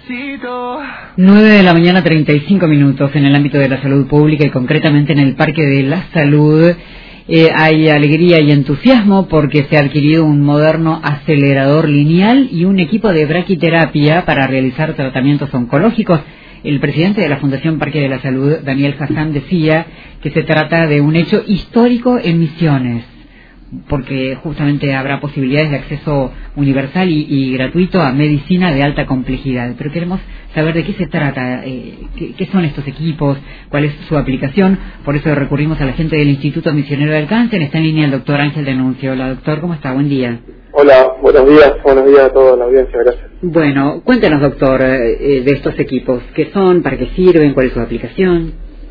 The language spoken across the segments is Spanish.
9 de la mañana, 35 minutos en el ámbito de la salud pública y concretamente en el Parque de la Salud. Hay alegría y entusiasmo porque se ha adquirido un moderno acelerador lineal y un equipo de braquiterapia para realizar tratamientos oncológicos. El presidente de la Fundación Parque de la Salud, Daniel Hassan, decía que se trata de un hecho histórico en Misiones, porque justamente habrá posibilidades de acceso universal y gratuito a medicina de alta complejidad. Pero queremos saber de qué se trata, qué son estos equipos, cuál es su aplicación. Por eso recurrimos a la gente del Instituto Misionero del Cáncer. Está en línea el doctor Ángel Denuncio. Hola, doctor, ¿cómo está? Buen día. Hola, buenos días a toda la audiencia, gracias. Bueno, cuéntenos, doctor, de estos equipos. ¿Qué son? ¿Para qué sirven? ¿Cuál es su aplicación?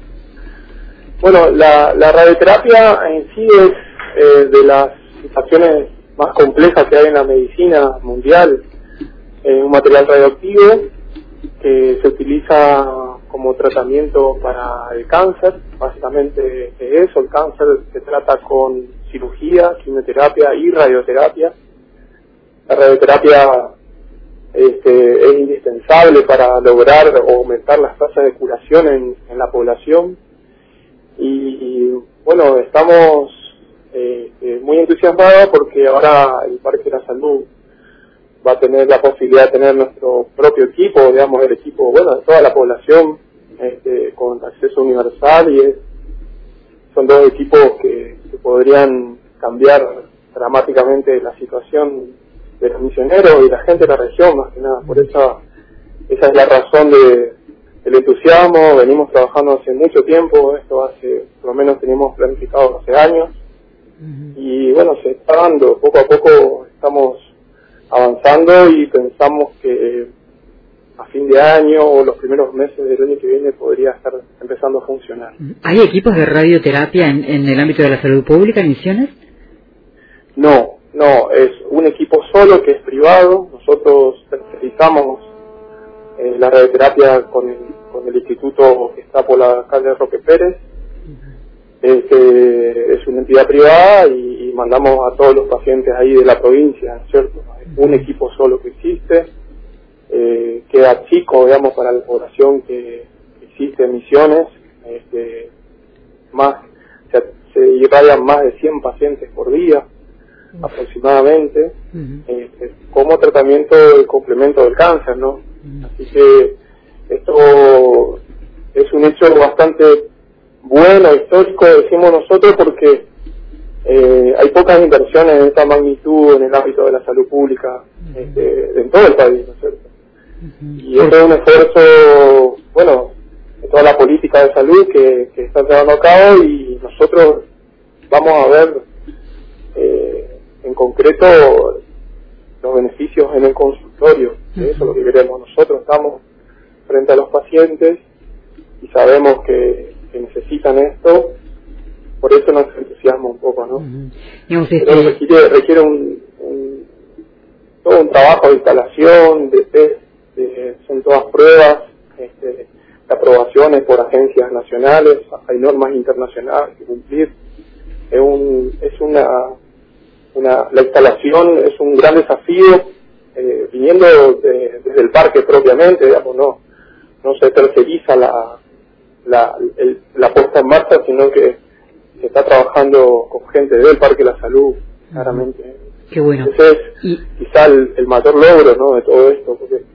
Bueno, la radioterapia en sí es de las situaciones más complejas que hay en la medicina mundial. Es un material radioactivo que se utiliza como tratamiento para el cáncer. Básicamente es eso, el cáncer se trata con cirugía, quimioterapia y radioterapia. La radioterapia es indispensable para lograr o aumentar las tasas de curación en la población. Y bueno, estamos muy entusiasmados porque ahora el Parque de la Salud va a tener la posibilidad de tener nuestro propio equipo, digamos el equipo, bueno, de toda la población, con acceso universal, y son dos equipos que podrían cambiar dramáticamente la situación de los misioneros y la gente de la región, más que nada. Por eso esa es la razón del entusiasmo. Venimos trabajando hace mucho tiempo, por lo menos teníamos planificado hace años, y bueno, se está dando, poco a poco estamos avanzando y pensamos que a fin de año o los primeros meses del año que viene podría estar empezando a funcionar. ¿Hay equipos de radioterapia en el ámbito de la salud pública en Misiones? No, es un equipo solo que es privado. Nosotros tercerizamos la radioterapia con el instituto que está por la calle Roque Pérez. Es una entidad privada y mandamos a todos los pacientes ahí de la provincia, ¿cierto? Es un equipo solo que existe, queda chico, digamos, para la población que existe en Misiones. Se irradian más de 100 pacientes por día aproximadamente, como tratamiento y complemento del cáncer, ¿no? Así que esto es un hecho bastante bueno, histórico, decimos nosotros, porque hay pocas inversiones de esta magnitud en el ámbito de la salud pública en todo el país, ¿no es cierto? Y esto es un esfuerzo, bueno, de toda la política de salud que está llevando a cabo, y nosotros vamos a ver en concreto los beneficios en el consultorio. Eso es lo que queremos. Nosotros estamos frente a los pacientes y sabemos que necesitan esto, por eso nos entusiasma un poco, ¿no? Pero requiere todo un trabajo de instalación, de test, son todas pruebas, de aprobaciones por agencias nacionales, hay normas internacionales que cumplir. La instalación es un gran desafío, viniendo desde el parque propiamente, digamos, no se terceriza la puesta en marcha, sino que se está trabajando con gente del Parque de la Salud, claramente. Qué bueno. Ese es quizá el mayor logro, ¿no?, de todo esto, porque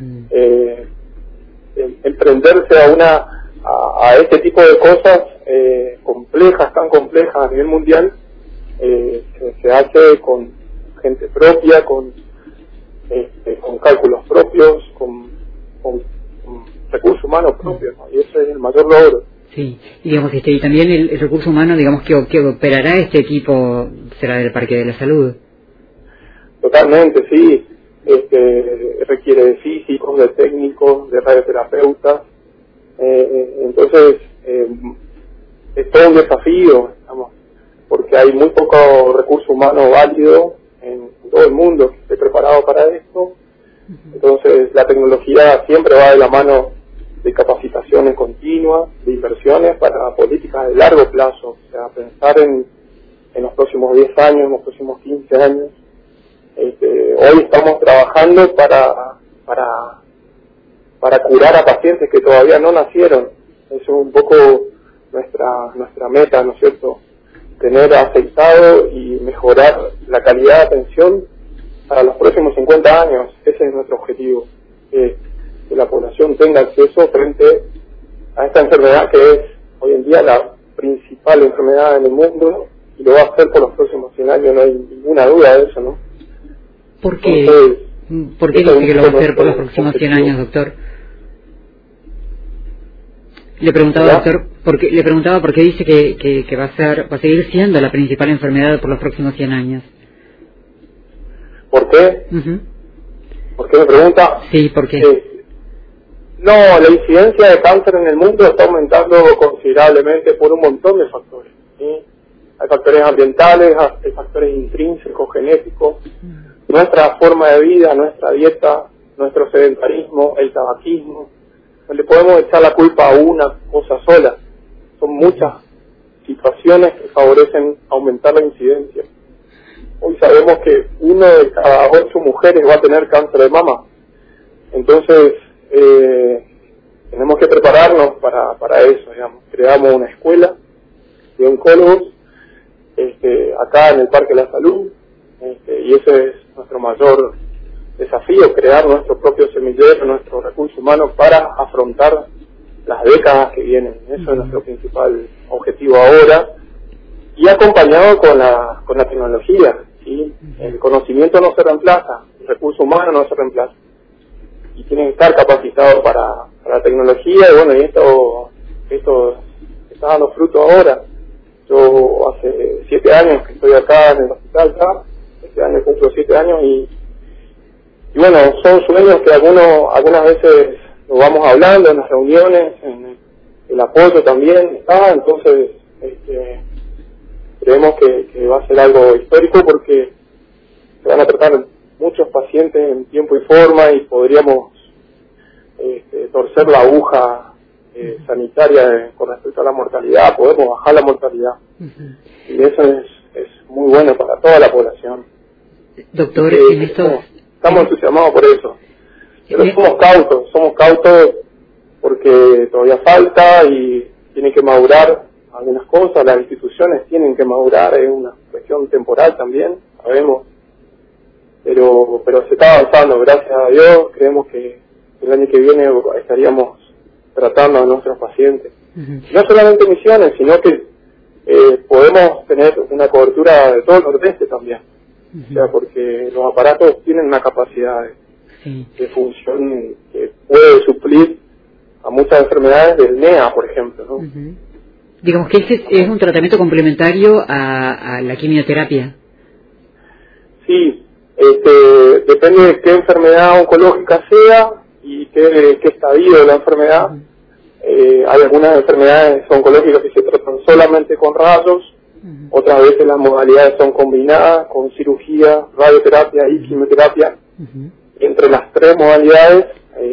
emprenderse a este tipo de cosas complejas, tan complejas a nivel mundial, se hace con gente propia, con cálculos propios, con recursos humanos propios, ¿no? Y ese es el mayor logro. Sí, y digamos, y también el recurso humano, digamos, que operará este equipo será del Parque de la Salud. Totalmente, sí. Requiere de físicos, de técnicos, de radioterapeutas. Entonces, es todo un desafío, digamos, porque hay muy poco recurso humano válido en todo el mundo que esté preparado para esto. Entonces, la tecnología siempre va de la mano de capacitaciones continuas, de inversiones para políticas de largo plazo, o sea, pensar en los próximos 10 años, en los próximos 15 años. Hoy estamos trabajando para para curar a pacientes que todavía no nacieron. Eso es un poco nuestra meta, ¿no es cierto? Tener aceptado y mejorar la calidad de atención para los próximos 50 años. Ese es nuestro objetivo, que la población tenga acceso frente a esta enfermedad que es hoy en día la principal enfermedad en el mundo, y lo va a hacer por los próximos 100 años, no hay ninguna duda de eso, ¿no? ¿Por qué? Entonces, ¿por qué dice que lo va a hacer por los próximos 100 años, doctor? Le preguntaba, doctor, por qué dice que va a seguir siendo la principal enfermedad por los próximos 100 años. ¿Por qué? ¿Por qué me pregunta? Sí, ¿por qué? No, la incidencia de cáncer en el mundo está aumentando considerablemente por un montón de factores, ¿sí? Hay factores ambientales, hay factores intrínsecos, genéticos, nuestra forma de vida, nuestra dieta, nuestro sedentarismo, el tabaquismo. No le podemos echar la culpa a una cosa sola. Son muchas situaciones que favorecen aumentar la incidencia. Hoy sabemos que 1 de cada 8 mujeres va a tener cáncer de mama. Entonces, tenemos que prepararnos para eso, digamos. Creamos una escuela de oncólogos acá en el Parque de la Salud, y ese es nuestro mayor desafío, crear nuestro propio semillero, nuestro recurso humano para afrontar las décadas que vienen. Eso es nuestro principal objetivo ahora, y acompañado con la tecnología, ¿sí? El conocimiento no se reemplaza, el recurso humano no se reemplaza, y tiene que estar capacitado para la tecnología. Y bueno, y esto está dando fruto ahora. Yo hace 7 años que estoy acá en el hospital, este año cumplo 7 años, y bueno, son sueños que algunas veces lo vamos hablando en las reuniones, en el apoyo también está. Entonces creemos que va a ser algo histórico, porque se van a tratar muchos pacientes en tiempo y forma, y podríamos torcer la aguja sanitaria con respecto a la mortalidad. Podemos bajar la mortalidad, y eso es muy bueno para toda la población. Doctor, estamos entusiasmados por eso, pero somos cautos porque todavía falta y tiene que madurar algunas cosas, las instituciones tienen que madurar, es una cuestión temporal también, sabemos, pero se está avanzando, gracias a Dios. Creemos que el año que viene estaríamos tratando a nuestros pacientes. No solamente en Misiones, sino que podemos tener una cobertura de todo el Nordeste también. O sea, porque los aparatos tienen una capacidad de función que puede suplir a muchas enfermedades del NEA, por ejemplo, ¿no? Digamos que ese es un tratamiento complementario a la quimioterapia. Sí, depende de qué enfermedad oncológica sea y qué estadio de la enfermedad. Hay algunas enfermedades oncológicas que se tratan solamente con rayos, otras veces las modalidades son combinadas con cirugía, radioterapia y quimioterapia. Entre las 3 modalidades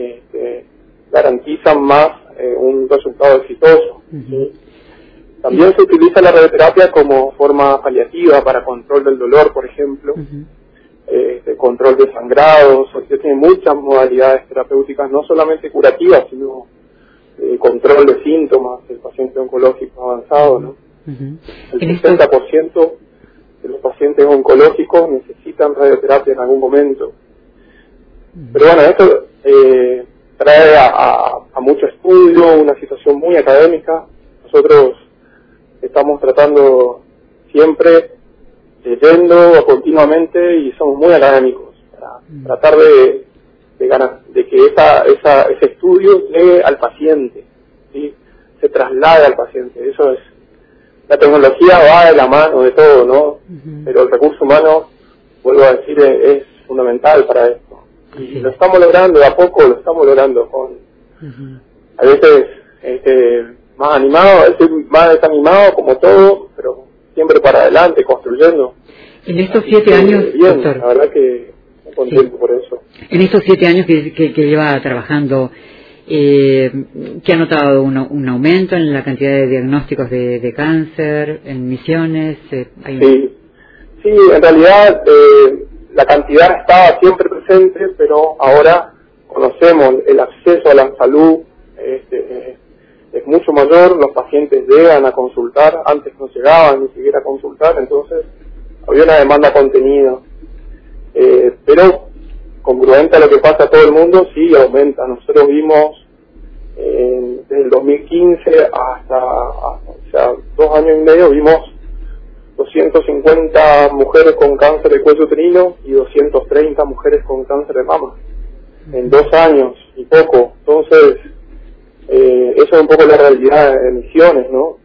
garantizan más un resultado exitoso. ¿Sí? También se utiliza la radioterapia como forma paliativa para control del dolor, por ejemplo, control de sangrados. Tiene muchas modalidades terapéuticas, no solamente curativas, sino control de síntomas del paciente oncológico avanzado, ¿no? El 60% de los pacientes oncológicos necesitan radioterapia en algún momento. Pero bueno, esto trae a mucho estudio, una situación muy académica. Nosotros estamos tratando siempre, leyendo continuamente, y somos muy académicos para tratar de que ese estudio llegue al paciente, ¿sí? Se traslade al paciente. Eso es, la tecnología va de la mano de todo, ¿no? Pero el recurso humano, vuelvo a decir, es fundamental para esto. Y lo estamos logrando, de a poco lo estamos logrando, a veces más animado, a veces más desanimado, como todo, pero siempre para adelante, construyendo. En estos 7 años, bien, doctor, la verdad que estoy contento por eso. En estos 7 años que lleva trabajando, ¿qué ha notado un aumento en la cantidad de diagnósticos de cáncer en Misiones? Sí, en realidad la cantidad estaba siempre presente, pero ahora conocemos, el acceso a la salud es mucho mayor, los pacientes llegan a consultar, antes no llegaban ni siquiera a consultar, entonces había una demanda contenida. Pero congruente a lo que pasa a todo el mundo, sí aumenta. Nosotros vimos desde el 2015 hasta o sea, 2 años y medio, vimos 250 mujeres con cáncer de cuello uterino y 230 mujeres con cáncer de mama en 2 años y poco. Entonces eso es un poco la realidad de Misiones, ¿no?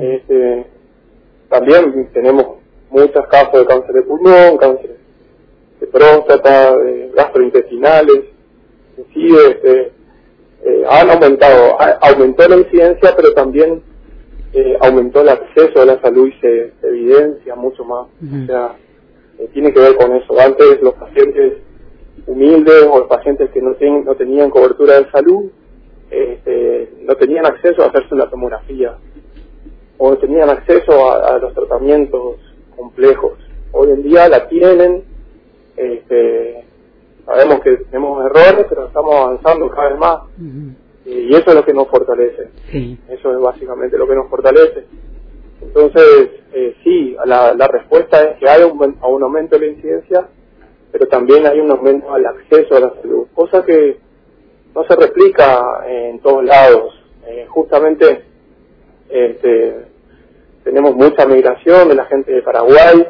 También tenemos muchos casos de cáncer de pulmón, cáncer de próstata, de gastrointestinales. Sí, han aumentó la incidencia, pero también aumentó el acceso a la salud y se evidencia mucho más. O sea, tiene que ver con eso. Antes los pacientes humildes o los pacientes que no tenían cobertura de salud no tenían acceso a hacerse una tomografía o no tenían acceso a los tratamientos complejos. Hoy en día la tienen. Sabemos que tenemos errores, pero estamos avanzando cada vez más. Y eso es lo que nos fortalece. Sí. Eso es básicamente lo que nos fortalece. Entonces, sí, la respuesta es que hay un aumento de la incidencia, pero también hay un aumento al acceso a la salud, cosa que no se replica en todos lados. Justamente tenemos mucha migración de la gente de Paraguay,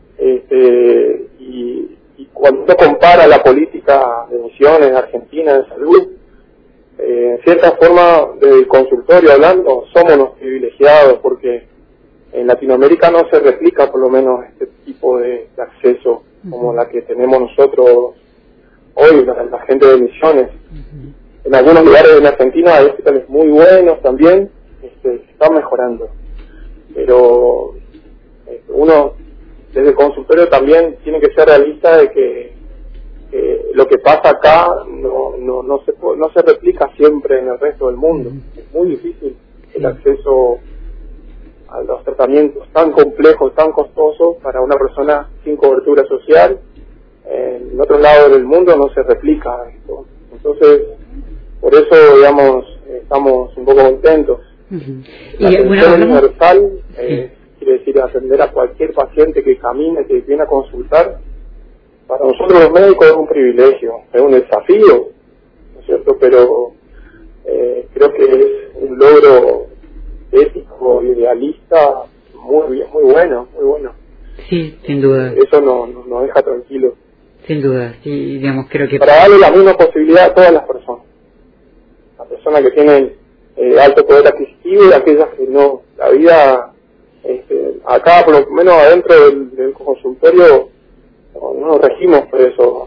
y cuando uno compara la política de Misiones de Argentina de salud, en cierta forma, del consultorio hablando, somos los privilegiados, porque en Latinoamérica no se replica por lo menos este tipo de acceso como la que tenemos nosotros hoy, la gente de Misiones. En algunos lugares de Argentina hay hospitales muy buenos también, están mejorando, pero uno desde el consultorio también tiene que ser realista de que lo que pasa acá no se replica siempre en el resto del mundo. Es muy difícil el acceso a los tratamientos tan complejos, tan costosos para una persona sin cobertura social. En otros lados del mundo no se replica esto. Entonces, por eso, digamos, estamos un poco contentos. La atención universal quiere decir atender a cualquier paciente que camine, que viene a consultar. Para nosotros los médicos es un privilegio, es un desafío, ¿no es cierto? Pero creo que es un logro ético, idealista, muy bueno, muy bueno. Sí, sin duda. Eso nos deja tranquilos. Sin duda, sí, digamos, creo que... Para darle la misma posibilidad a todas las personas. Las personas que tienen alto poder adquisitivo y aquellas que no. La vida, acá por lo menos adentro del consultorio, no nos regimos por eso.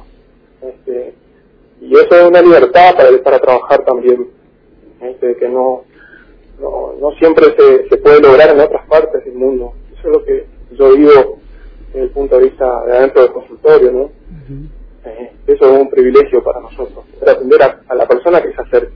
Y eso es una libertad para trabajar también. Que no siempre se puede lograr en otras partes del mundo. Eso es lo que yo digo desde el punto de vista de adentro del consultorio, ¿no? Eso es un privilegio para nosotros, para atender a la persona que se acerque.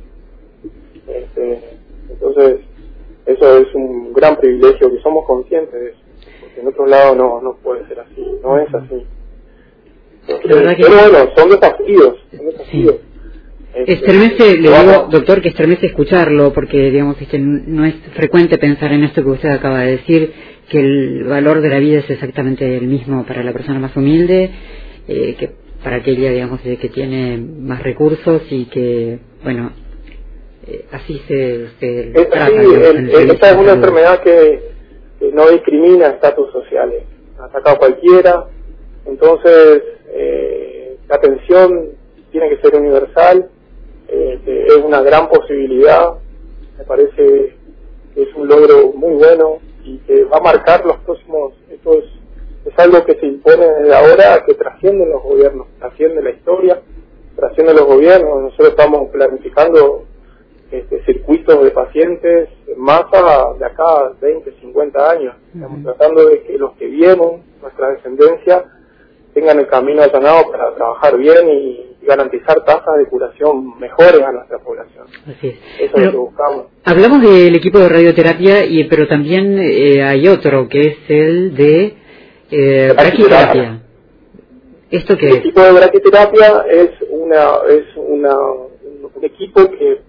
Entonces, eso es un gran privilegio, que somos conscientes de eso, porque en otro lado no puede ser así, no es así. Entonces, pero bueno, son desafíos. Sí. Estremece, le digo, doctor, que estremece escucharlo, porque, digamos, no es frecuente pensar en esto que usted acaba de decir, que el valor de la vida es exactamente el mismo para la persona más humilde, que para aquella, digamos, que tiene más recursos y que, bueno, así se trata. Esta es una enfermedad que no discrimina estatus sociales, ataca a cualquiera, entonces la atención tiene que ser universal. Es una gran posibilidad, me parece que es un logro muy bueno y que va a marcar los próximos. Esto es algo que se impone desde ahora, que trasciende los gobiernos, trasciende la historia, trasciende los gobiernos. Nosotros estamos planificando circuitos de pacientes en masa de acá a 20, 50 años. Estamos tratando de que los que vienen, nuestra descendencia, tengan el camino allanado para trabajar bien y garantizar tasas de curación mejores a nuestra población. Así es. Eso es lo que buscamos. Hablamos del equipo de radioterapia, pero también hay otro, que es el de braquiterapia. ¿Esto qué es? El equipo de braquiterapia es un equipo que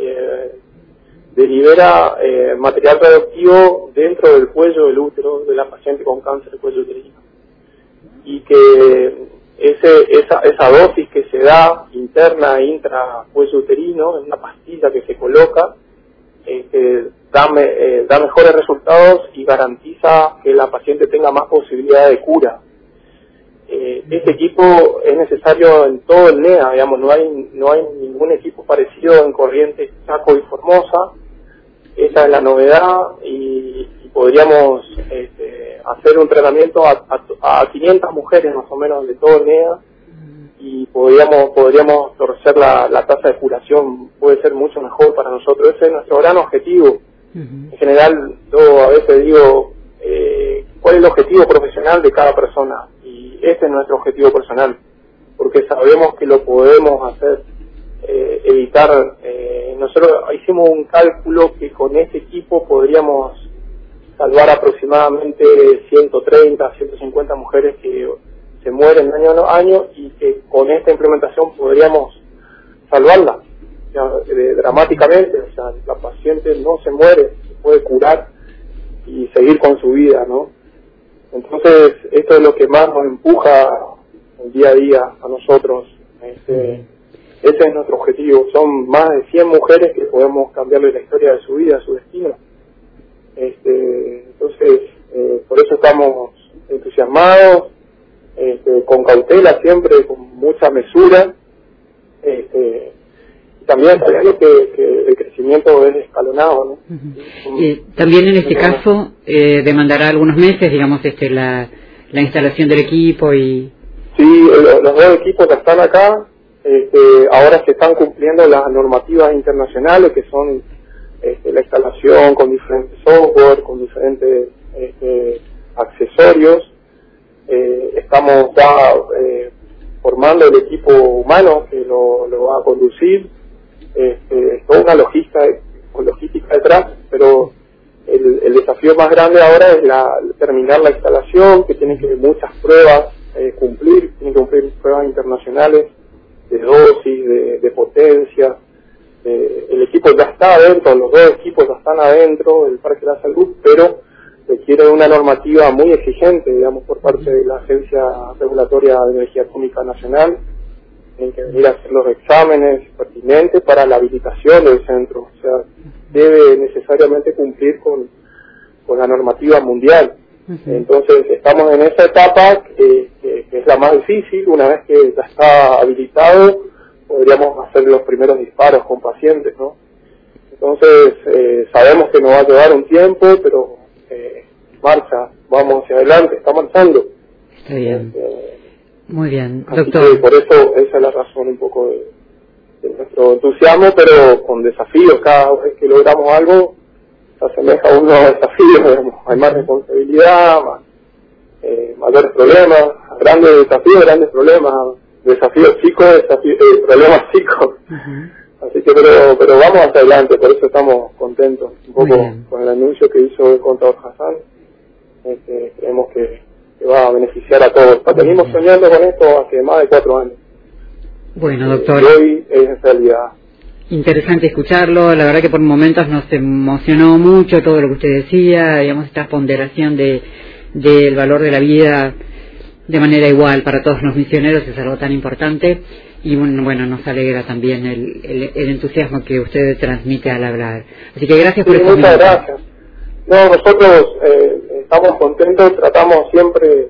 delibera material radioactivo dentro del cuello del útero de la paciente con cáncer de cuello uterino, y que esa dosis que se da interna e intra cuello uterino en una pastilla que se coloca da mejores resultados y garantiza que la paciente tenga más posibilidad de cura. Este equipo es necesario en todo el NEA, digamos, no hay ningún equipo parecido en Corrientes, Chaco y Formosa. Esa es la novedad, y podríamos hacer un tratamiento a 500 mujeres más o menos de todo el NEA, y podríamos torcer la tasa de curación, puede ser mucho mejor para nosotros. Ese es nuestro gran objetivo. En general, yo a veces digo, ¿cuál es el objetivo profesional de cada persona? Y ese es nuestro objetivo personal, porque sabemos que lo podemos hacer, evitar. Nosotros hicimos un cálculo que con este equipo podríamos salvar aproximadamente 130, 150 mujeres que se mueren año a año, y que con esta implementación podríamos salvarla dramáticamente. O sea, la paciente no se muere, se puede curar y seguir con su vida, ¿no? Entonces, esto es lo que más nos empuja el día a día a nosotros. Ese es nuestro objetivo. Son más de 100 mujeres que podemos cambiarle la historia de su vida, su destino. Entonces, por eso estamos entusiasmados, con cautela siempre, con mucha mesura, y también sabiendo que el crecimiento es escalonado, ¿no? También en este caso demandará algunos meses, digamos, la instalación del equipo y... Sí, los dos equipos que están acá, ahora se están cumpliendo las normativas internacionales, que son la instalación con diferentes software, con diferentes accesorios. Estamos ya formando el equipo humano que lo va a conducir. Toda una logística detrás, pero el desafío más grande ahora es terminar la instalación, que tiene que muchas pruebas cumplir, tiene que cumplir pruebas internacionales de dosis, de potencia. El equipo ya está adentro, los dos equipos ya están adentro del Parque de la Salud, pero requiere una normativa muy exigente, digamos, por parte de la Agencia Regulatoria de Energía Atómica Nacional. Tienen que venir a hacer los exámenes pertinentes para la habilitación del centro. O sea, debe necesariamente cumplir con la normativa mundial. Entonces, estamos en esa etapa que es la más difícil. Una vez que ya está habilitado, podríamos hacer los primeros disparos con pacientes, ¿no? Entonces, sabemos que nos va a llevar un tiempo, pero marcha, vamos hacia adelante, está marchando. Está bien. Muy bien, doctor. Así que por eso esa es la razón un poco de nuestro entusiasmo, pero con desafíos. Cada vez que logramos algo, se asemeja a un nuevo desafío, digamos. Hay más responsabilidad, mayores problemas, grandes desafíos, grandes problemas, desafíos chicos, problemas chicos. Así que, pero vamos hacia adelante, por eso estamos contentos, un poco con el anuncio que hizo el contador Hassan. Creemos que va a beneficiar a todos. Venimos soñando con esto hace más de 4 años. Bueno, doctor. Y hoy es realidad. Interesante escucharlo. La verdad que por momentos nos emocionó mucho todo lo que usted decía, digamos, esta ponderación del valor de la vida de manera igual para todos los misioneros es algo tan importante. Y bueno, nos alegra también el entusiasmo que usted transmite al hablar. Así que gracias por estos muchas minutos. Gracias. No, nosotros estamos contentos, tratamos siempre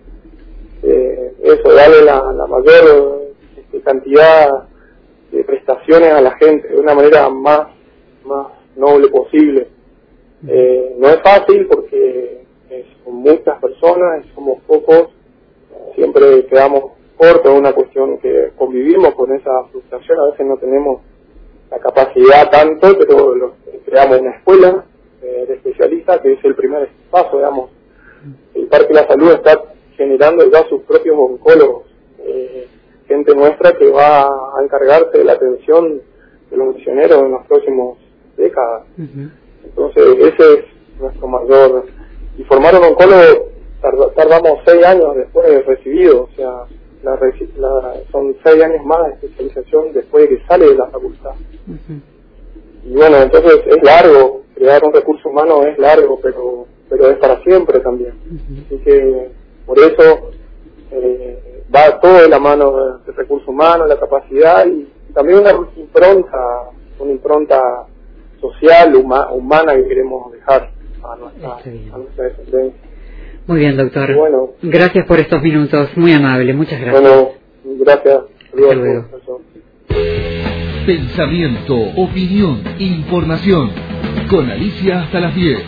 darle la mayor cantidad de prestaciones a la gente de una manera más noble posible. No es fácil porque son muchas personas, somos pocos, siempre quedamos cortos, es una cuestión que convivimos con esa frustración, a veces no tenemos la capacidad tanto, pero creamos una escuela de especialistas, que es el primer paso, digamos. El Parque de la Salud está generando ya sus propios oncólogos, gente nuestra que va a encargarse de la atención de los misioneros en las próximas décadas. Entonces, ese es nuestro mayor... Y formar un oncólogo tardamos 6 años después de recibido, o sea, son 6 años más de especialización después de que sale de la facultad. Y bueno, entonces es largo, crear un recurso humano es largo, pero es para siempre también. Así que por eso va todo de la mano del recurso humano, la capacidad y también una impronta social, humana que queremos dejar a nuestra descendencia. Muy bien, doctor. Bueno, gracias por estos minutos, muy amable, muchas gracias. Bueno, gracias. Hasta luego. Pensamiento, opinión, información. Con Alicia hasta las 10.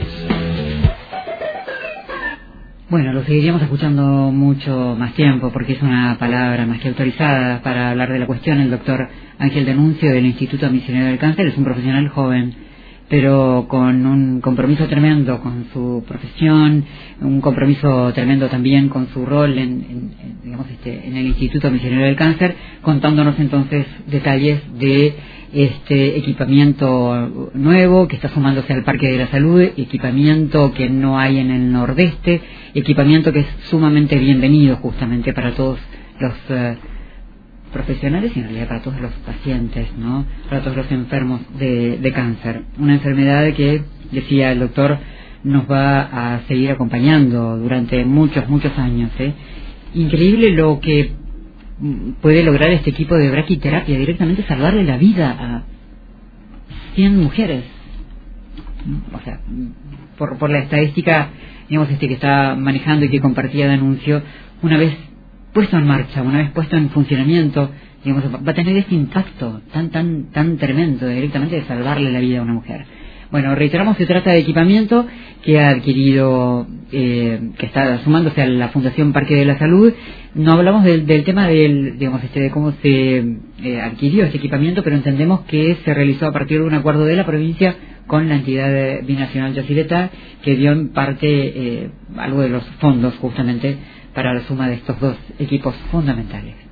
Bueno, lo seguiríamos escuchando mucho más tiempo porque es una palabra más que autorizada para hablar de la cuestión. El doctor Ángel Denuncio del Instituto Misionero del Cáncer es un profesional joven, pero con un compromiso tremendo con su profesión, un compromiso tremendo también con su rol en el Instituto Misionero del Cáncer, contándonos entonces detalles de este equipamiento nuevo que está sumándose al Parque de la Salud, equipamiento que no hay en el Nordeste, equipamiento que es sumamente bienvenido justamente para todos los profesionales y en realidad para todos los pacientes, ¿no? Para todos los enfermos de cáncer. Una enfermedad que, decía el doctor, nos va a seguir acompañando durante muchos años, ¿eh? Increíble lo que puede lograr este equipo de braquiterapia, directamente salvarle la vida a 100 mujeres. O sea, por la estadística, digamos, que está manejando y que compartía de anuncio, una vez puesto en marcha, una vez puesto en funcionamiento, digamos, va a tener este impacto tan tremendo directamente de salvarle la vida a una mujer. Bueno, reiteramos, se trata de equipamiento que ha adquirido, que está sumándose a la Fundación Parque de la Salud. No hablamos del tema de cómo se adquirió este equipamiento, pero entendemos que se realizó a partir de un acuerdo de la provincia con la entidad binacional Yacyretá, que dio en parte algo de los fondos justamente para la suma de estos dos equipos fundamentales.